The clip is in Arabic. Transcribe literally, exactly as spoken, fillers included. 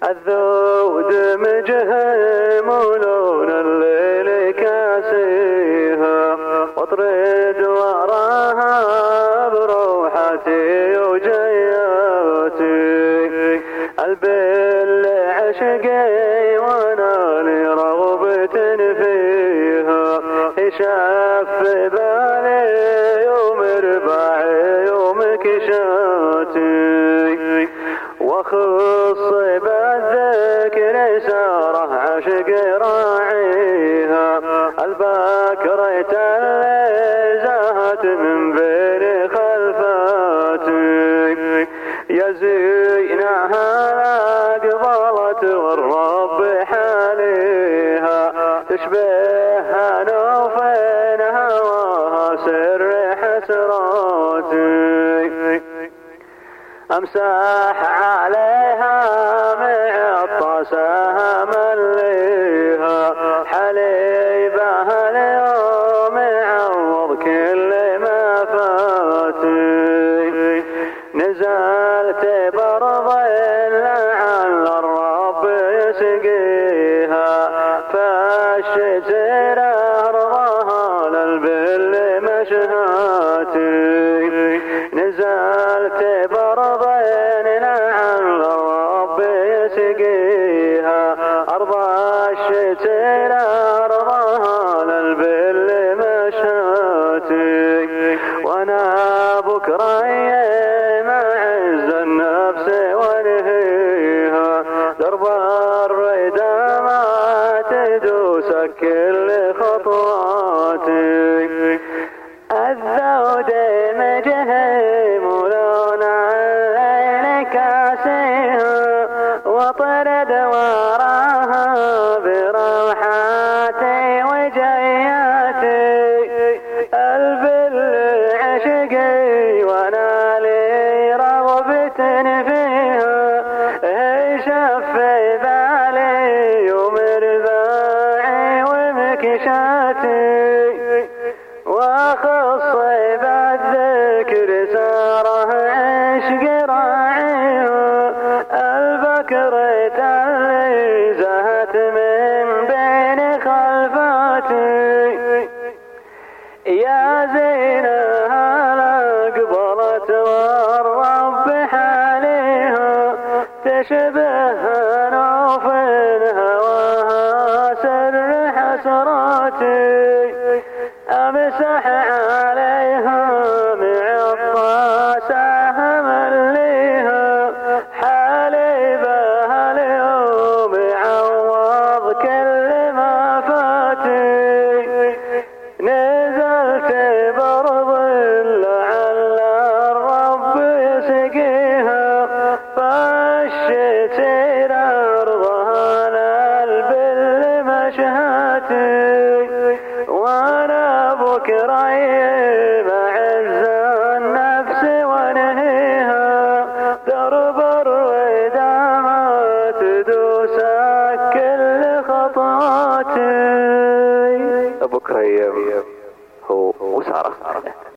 الذود مجهم ولون الليل كاسيها، واطرد وراها بروحتي وجياتي. البل عشقي وانا لي رغبة فيها، يشف بالي يوم رباعي يوم كشاتي. واخص بالذكر ساره عشق راعيها، البكرة اللي زاهت من بين خلفاتي. يا زينها قبلت والرب حاليها، تشبه نوفين هواها سر حسراتي. امسح عليها معطسها مليها، حليبها اليوم عوض كل ما فاتي. نزلت برض لعل الرب يسقيها، فالشجر ارضها للبل مشهاتي. نزلت برض لعل الرب يسقيها، ارض الشجر ارضها للبل مشهاتي. وانا بكره معز النفس ونهيها، درب الردى ما تدوس كل خطواتي. الذود مجهم ولون الليل كاسيها، وطرد وراها بروحاتي وجياتي. البل عشقي وانا لي رغبة فيها، يشف بالي يوم رباعي ومكشاتي. واخص بالذكر ساره عشق راعيها، البكرة اللي زهت من بين خلفاتي. يا زينها قبلت والرب حاليها، تشبه نوف هواها سر حسراتي. امسح عليها معطاسها مليها، حليبها اليوم عوض كل ما فاتي. نزلت برض لعل الرب يسقيها، فالشتير ارضها للبل مشهاتي.